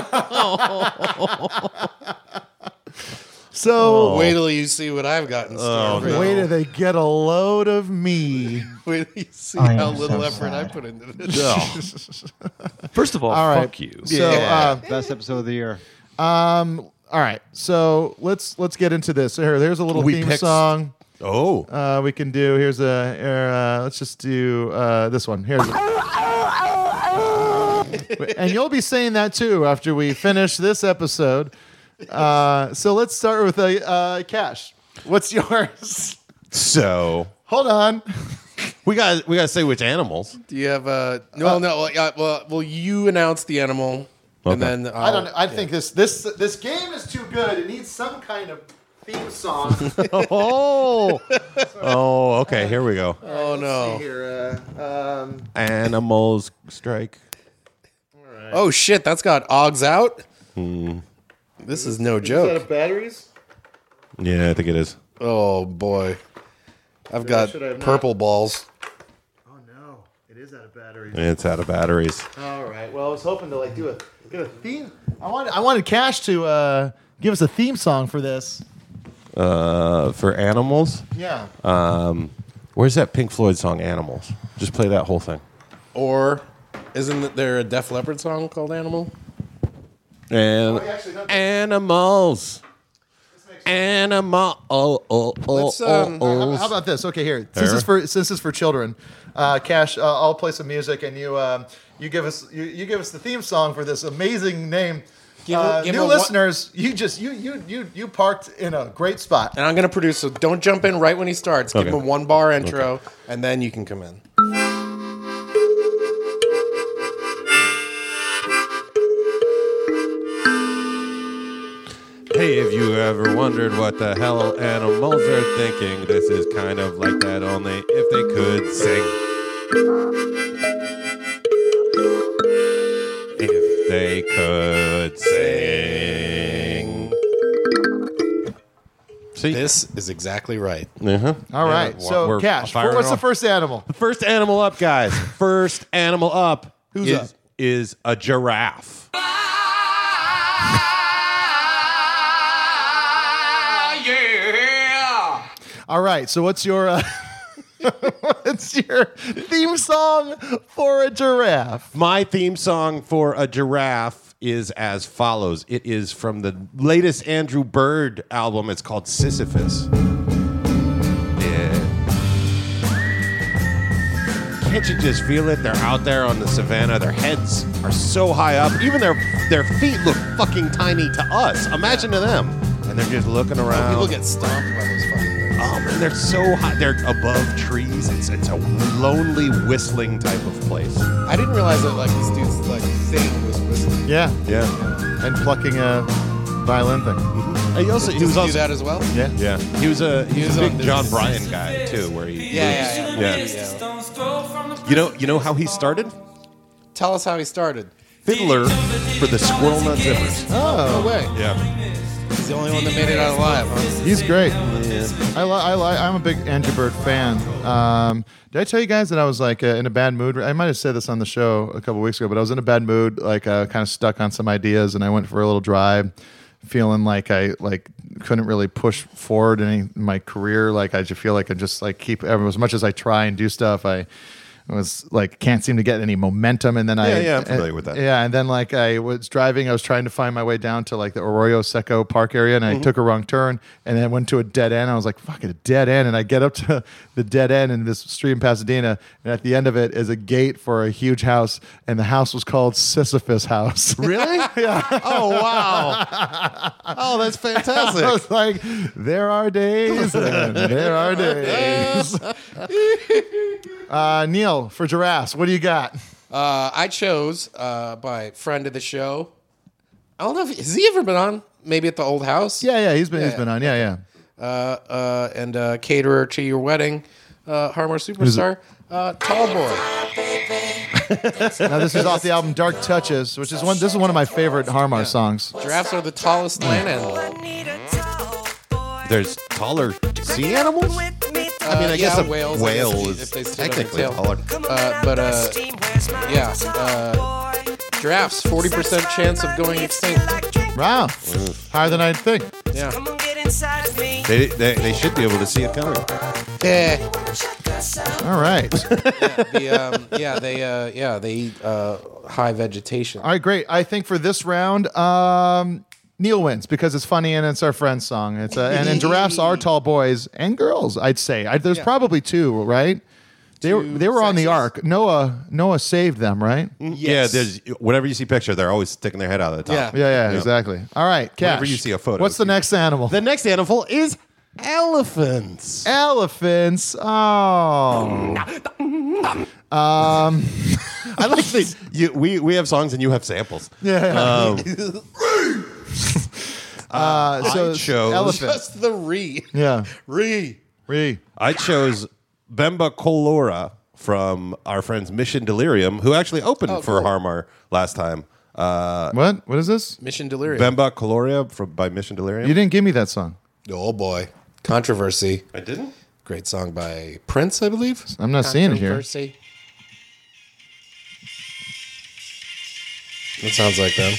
So wait till you see what I've got in store. Wait till they get a load of me. Wait till you see how little effort I put into this. First of all, All right. fuck you. So, Best episode of the year. all right. So let's get into this. Here's a little theme song. Oh. We can do. Let's just do this one. And you'll be saying that too after we finish this episode. So let's start with Cash. What's yours? So hold on. We got to say which animals. Do you have well, you announce the animal, and then I don't know. I think this game is too good. It needs some kind of theme song. Okay. Here we go. Oh no! Here, Animals strike. Oh shit! That's got Oggs out. This is no joke. Is that batteries? Yeah, I think it is. Oh boy, I've got purple balls. Oh no! Oh, it is out of batteries. It's out of batteries. All right. Well, I was hoping to like do a theme. I wanted Cash to give us a theme song for this. For Animals? Yeah. Where's that Pink Floyd song, Animals? Just play that whole thing. Or isn't there a Def Leppard song called Animal? And Animals. Animals. How about this? Okay, here. Since it's for children, Cash, I'll play some music, and you give us the theme song for this amazing name. Give new listeners, you parked in a great spot. And I'm going to produce, so don't jump in right when he starts. Give him a 1 bar intro, and then you can come in. Hey, if you ever wondered what the hell animals are thinking, this is kind of like that, only if they could sing. If they could sing. See? This is exactly right. Uh-huh. All right. So, Cash, what's the first animal? The first animal up, guys. First animal up. Who's up? Is a giraffe. All right. So what's your theme song for a giraffe? My theme song for a giraffe is as follows. It is from the latest Andrew Bird album. It's called Sisyphus. Yeah. Can't you just feel it? They're out there on the savannah. Their heads are so high up. Even their feet look fucking tiny to us. Imagine to them. And they're just looking around. People get stomped by those fucking things. Oh man, they're so high. They're above trees. It's a lonely whistling type of place. I didn't realize that like this dude's like thing was whistling. Yeah. Yeah. And plucking a violin thing. He was Does he also do that as well? Yeah. Yeah. He was a big on John this- Bryan guy too, where he Yeah. You know how he started? Tell us how he started. Fiddler for the Squirrel Nut Zippers. No way. Yeah. He's the only one that made it out alive, huh? He's great. I'm a big Andrew Bird fan. Did I tell you guys that I was like in a bad mood? I might have said this on the show a couple weeks ago, but I was in a bad mood, like kind of stuck on some ideas, and I went for a little drive, feeling like I couldn't really push forward in my career. Like I just feel like I just like keep as much as I try and do stuff, I was like can't seem to get any momentum, and then I'm familiar with that. Yeah, and then like I was driving, I was trying to find my way down to like the Arroyo Seco Park area, and I took a wrong turn, and then went to a dead end. I was like, "Fuck it, a dead end!" And I get up to the dead end in this street in Pasadena, and at the end of it is a gate for a huge house, and the house was called Sisyphus House. Really? Yeah. Oh wow. Oh, that's fantastic. I was like, "There are days, and there are days." Neil, for giraffes, what do you got? I chose by friend of the show. I don't know if has he ever been on? Maybe at the old house. Yeah, he's been on. Yeah. And caterer to your wedding, Harmar superstar, Tall Boy. Now this is off the album Dark Touches, which is one of my favorite Harmar songs. Giraffes are the tallest land animal. There's taller sea animals? I mean, I guess a whales. whale if they is stood on their technically tail. taller. Giraffes, 40% chance of going extinct. Wow, higher than I'd think. Yeah. They should be able to see it coming. All right. They eat high vegetation. All right, great. I think for this round, Neil wins because it's funny and it's our friend's song. It's and giraffes are tall boys and girls. I'd say there's probably two, right? They were on the ark. Noah saved them, right? Yes. Yeah, there's whenever you see picture, they're always sticking their head out of the top. Yeah, exactly. All right, Cash. Whenever you see a photo, what's the next animal? The next animal is elephants. Elephants. Oh. I like that we have songs and you have samples. Yeah. So chose elephant. Just the re. Yeah. Re. I chose Bemba Colora from our friends Mission Delirium, who actually opened for Harmar last time. What? What is this? Mission Delirium. Bemba Coloria by Mission Delirium. You didn't give me that song. Oh boy. Controversy. I didn't? Great song by Prince, I believe. I'm not seeing it here. Controversy. It sounds like them.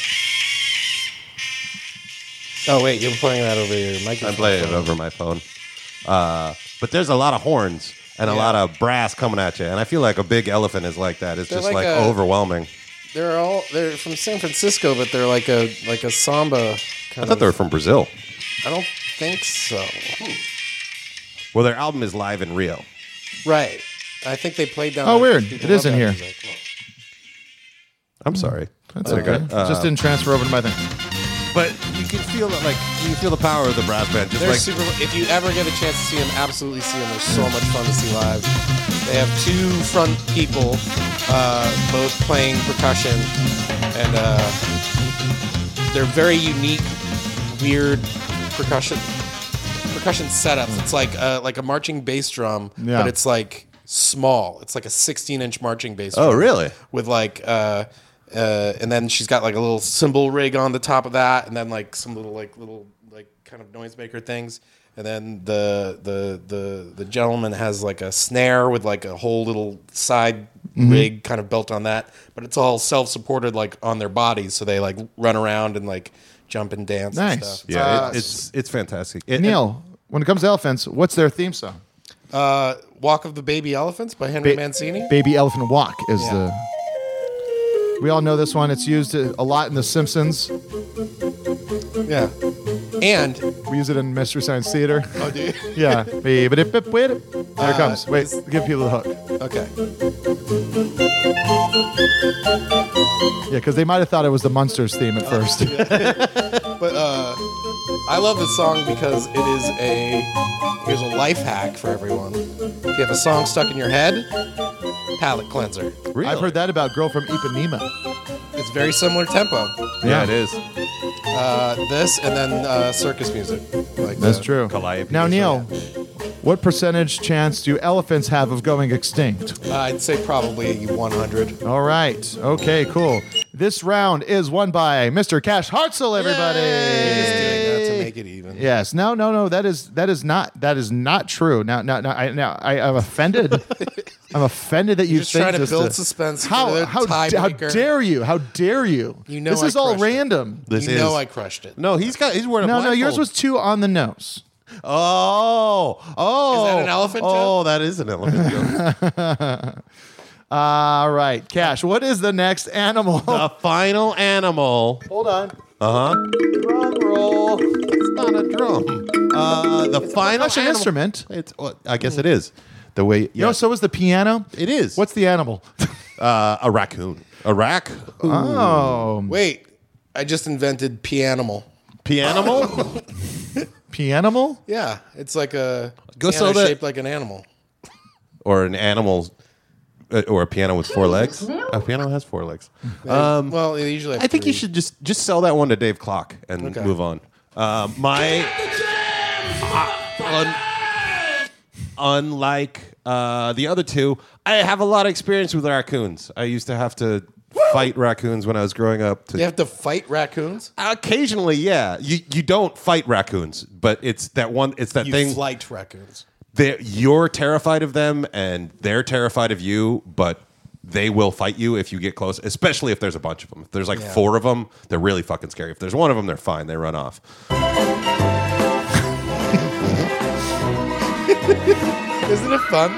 Oh wait, you're playing that over your microphone. I'm playing it over my phone. But there's a lot of horns and a lot of brass coming at you, and I feel like a big elephant is like that. It's They're just like like a- overwhelming. They're from San Francisco, but they're like a samba I kind thought they were from Brazil. I don't think so. Well, their album is live in Rio. Right. I think they played down. Oh, there. weird. People It is love in that here. music. I'm sorry. That's There you okay. go. Just didn't transfer over to my thing. But you can feel it, like you can feel the power of the brass band. Just They're like super. If you ever get a chance to see them, absolutely see them. They're so much fun to see live. They have two front people, both playing percussion, and they're very unique, weird percussion setups. It's like a marching bass drum, Yeah. but it's like small. It's like a 16-inch marching bass drum. Oh, really? With like. And then she's got like a little cymbal rig on the top of that, and then like some little kind of noisemaker things. And then the gentleman has like a snare with like a whole little side rig kind of built on that, but it's all self-supported like on their bodies, so they like run around and like jump and dance. Nice. And stuff. yeah, it's fantastic. Neil, when it comes to elephants, what's their theme song? Walk of the Baby Elephants by Henry Mancini. Baby Elephant Walk is the. We all know this one. It's used a lot in The Simpsons. Yeah. And we use it in Mystery Science Theater. Oh, do you? Yeah. There it comes. Wait, give people the hook. Okay. Yeah, because they might have thought it was the Munsters theme at first. But I love this song because it is here's a life hack for everyone. If you have a song stuck in your head, palate cleanser. Really? I've heard that about Girl from Ipanema. It's very similar tempo. Yeah, it is. This and then circus music. Like That's true. Calliope. Now, Neil, what percentage chance do elephants have of going extinct? I'd say probably 100. All right. Okay, cool. This round is won by Mr. Cash Hartzell, everybody. He's doing that to make it even. Yes. No. That is not true. Now I'm offended. I'm offended that you Just think trying to this build suspense. How for the how tiebreaker. dare you? How dare you? You know this is I all crushed it. random. This You is know I crushed it. No, he's wearing a No, blindfold. yours was 2 on the nose. Oh. Is that an elephant joke? Oh, that is an elephant joke. All right, Cash. What is the next animal? The final animal. Hold on. Drum roll. It's not a drum. The final Percussion animal. instrument. It's. Well, I guess it is. The way. Yeah. No, so is the piano. It is. What's the animal? A raccoon? A raccoon. Oh, Wait, I just invented pianimal. Pianimal? pianimal. Yeah, it's like a Go piano so that- shaped like an animal. Or an animal. Or a piano with 4 legs. A piano has 4 legs. Well, they usually have I think you 3. should just sell that one to Dave Clock and Okay. move on. Unlike the other two, I have a lot of experience with raccoons. I used to have to fight raccoons when I was growing up. You have to fight raccoons? Occasionally, yeah. You don't fight raccoons, but it's that one. It's that You thing. flight raccoons. You're terrified of them, and they're terrified of you, but they will fight you if you get close, especially if there's a bunch of them. If there's like 4 of them, they're really fucking scary. If there's 1 of them, they're fine. They run off. Isn't it fun?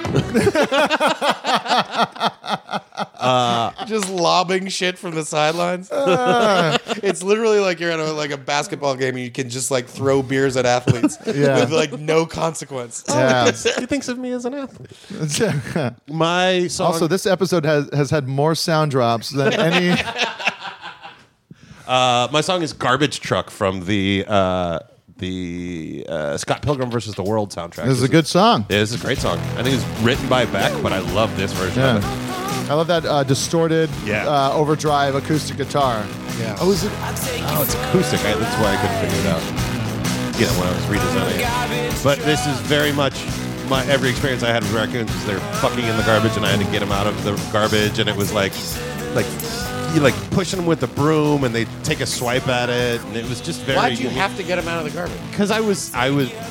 Just lobbing shit from the sidelines. It's literally like you're at a basketball game and you can just like throw beers at athletes with like no consequence. Yeah. He thinks of me as an athlete. My song. Also, this episode has had more sound drops than any. My song is "Garbage Truck" from the Scott Pilgrim versus the World soundtrack. This is a good song. Yeah, this is a great song. I think it's written by Beck, but I love this version of it. I love that distorted overdrive acoustic guitar. Yeah. Oh, is it? Oh, it's acoustic. That's why I couldn't figure it out. You know, when I was redesigning it. But this is very much every experience I had with raccoons was they're fucking in the garbage, and I had to get them out of the garbage, and it was like you like pushing them with the broom, and they take a swipe at it, and it was just very. Why'd you have to get them out of the garbage? Because I was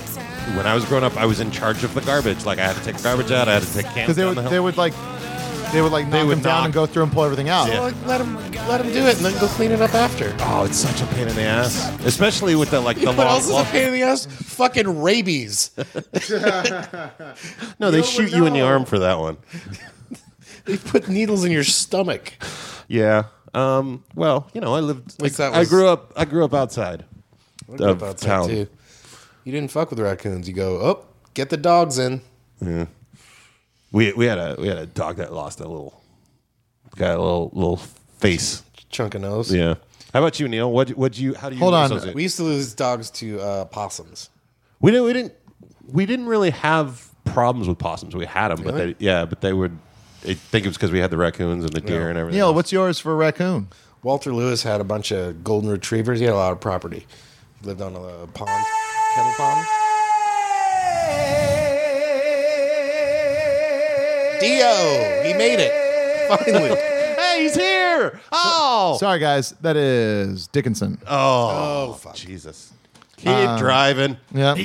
when I was growing up, I was in charge of the garbage. Like I had to take garbage out, I had to take cans Because down the hill. they would like They would like knock would them down knock- and go through and pull everything out. Yeah. Well, let him do it and then go clean it up after. Oh, it's such a pain in the ass, especially with the the What long. else is a pain in the ass? Fucking rabies. No, they shoot you in the arm for that one. They put needles in your stomach. Yeah. Well, I lived. Like that I was- grew up outside of Outside, town. too. You didn't fuck with raccoons. You go, oh, get the dogs in. Yeah. We had a dog that lost a little face. Chunk of nose. Yeah. How about you, Neil? How do you Hold on. associate? We used to lose dogs to possums. We didn't really have problems with possums. We had them, Really? but they would. I think it was because we had the raccoons and the deer and everything. Neil, what's yours for raccoon? Walter Lewis had a bunch of golden retrievers. He had a lot of property. He lived on a pond, kettle pond. Dio, he made it finally. Hey, he's here! Oh, Sorry, guys. That is Dickinson. oh, fuck. Jesus! Keep driving. Yeah.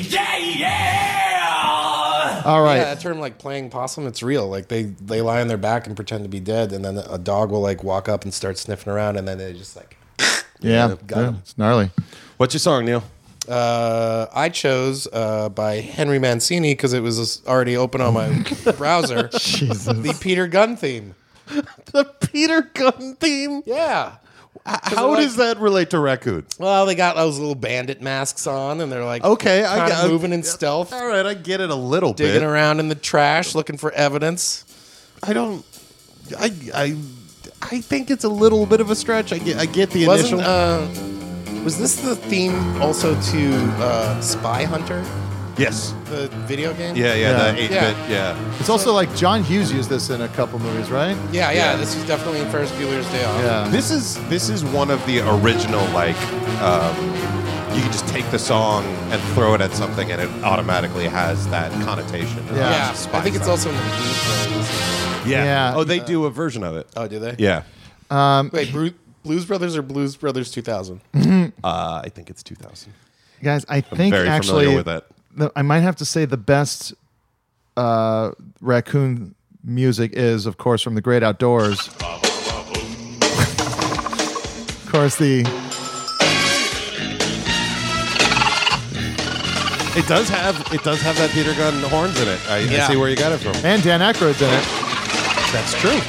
All right. Yeah, that term like playing possum, it's real. Like they lie on their back and pretend to be dead, and then a dog will like walk up and start sniffing around, and then they just like. Yeah. got him. It's gnarly. What's your song, Neil? I chose by Henry Mancini because it was already open on my browser. The Peter Gunn theme. The Peter Gunn theme. Yeah. How does that relate to raccoons? Well, they got those little bandit masks on, and they're like, Okay, kind of moving in stealth, All right, I get it a little digging bit. around in the trash, looking for evidence. I don't. I think it's a little bit of a stretch. I get the initial. Was this the theme also to Spy Hunter, yes. the video game? Yeah. Yeah. The 8-bit. Yeah. It's also like John Hughes used this in a couple movies, right? Yeah. This was definitely in Ferris Bueller's Day Off. Yeah. This is one of the original you can just take the song and throw it at something and it automatically has that connotation. Yeah. I think it's also in the Blues Brothers. Yeah. Yeah. Oh, they do a version of it. Oh, do they? Yeah. Wait, Blues Brothers or Blues Brothers 2000? I think it's 2000. Guys, I think very actually familiar with that. I might have to say the best raccoon music is, of course, from The Great Outdoors. Of course, It does have that Peter Gunn horns in it. I see where you got it from. and Dan Aykroyd's in it. That's true.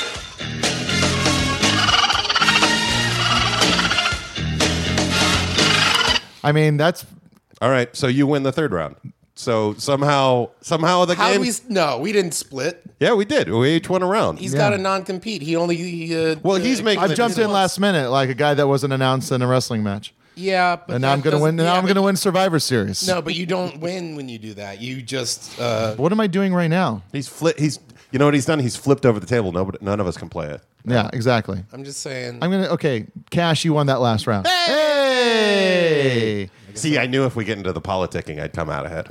I mean, that's All right, so you win the third round. So somehow the How game. we didn't split. Yeah, we did. We each won a round. He's got a non-compete. He's making. I've jumped in last minute, like a guy that wasn't announced in a wrestling match, Yeah, but and now I'm that gonna win. doesn't- Now yeah, I'm gonna win Survivor Series. No, but you don't win when you do that. You just. What am I doing right now? He's you know what he's done? He's flipped over the table. None of us can play it. Yeah, exactly. I'm just saying. Okay, Cash, you won that last round. Hey! See, I knew if we get into the politicking, I'd come out ahead.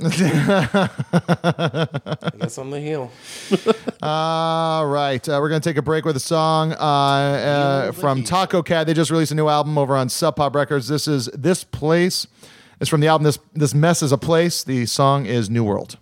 I guess I'm the heel. All right, we're gonna take a break with a song from Taco Cat. They just released a new album over on Sub Pop Records. This is This Place. It's from the album This Mess Is a Place. The song is New World.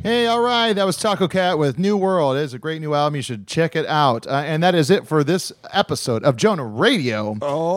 Hey, all right. That was Taco Cat with New World. It is a great new album. You should check it out. And that is it for this episode of Jonah Radio.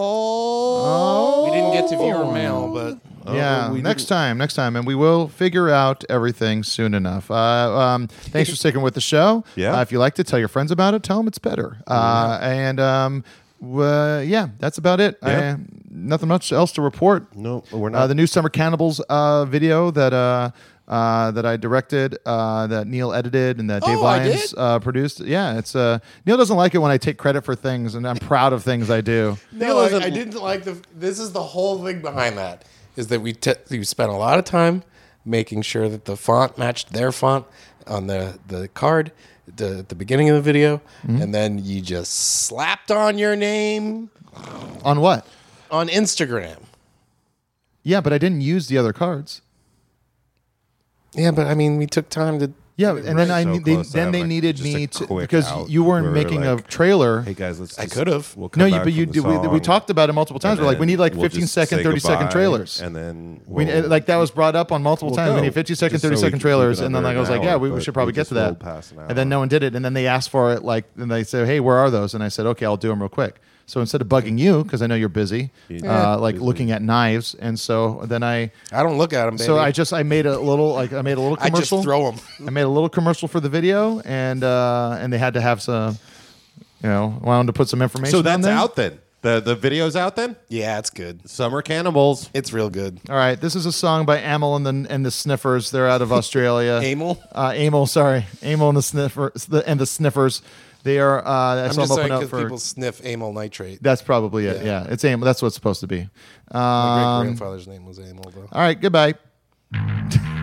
We didn't get to viewer mail, but yeah, next time, and we will figure out everything soon enough. Thanks for sticking with the show. Yeah. If you liked it, tell your friends about it. Tell them it's better. Yeah, that's about it. Yeah. Nothing much else to report. No, we're not. The new Summer Cannibals video that I directed, that Neil edited, and that Dave Lyons produced. Yeah, it's Neil doesn't like it when I take credit for things, and I'm proud of things I do. No, I didn't like this is the whole thing behind that, is that we spent a lot of time making sure that the font matched their font on the card at the beginning of the video, and then you just slapped on your name. On what? On Instagram. Yeah, but I didn't use the other cards. Yeah, but I mean, we took time to. Yeah, and then they needed me to, because you weren't making a trailer. Hey guys, let's. I could have. We'll come back but you from the we talked about it multiple times. We're like, we need like we'll 15-second, say 30-second goodbye, trailers. and then Like that was brought up on multiple times. We need 50-second, Just so we 30-second can trailers, keep it and then under like I was an like, yeah, hour, we but should probably we get just to that. rolled past an hour. And then no one did it, and then they asked for it. Like, and they said, hey, where are those? And I said, okay, I'll do them real quick. So instead of bugging you, because I know you're busy, looking at knives, and so then I don't look at them. Baby. So I made a little commercial. I just throw them. I made a little commercial for the video, and they had to have some, wanted to put some information. So that's on there. out then. The video's out then. Yeah, it's good. Summer Cannibals. It's real good. All right, this is a song by Amel and the Sniffers. They're out of Australia. Amel, sorry, Amel and the Sniffers. They are. I'm just saying because people sniff amyl nitrate. That's probably it. Yeah, it's Amel. That's what it's supposed to be. My great grandfather's name was Amel, though. All right, goodbye.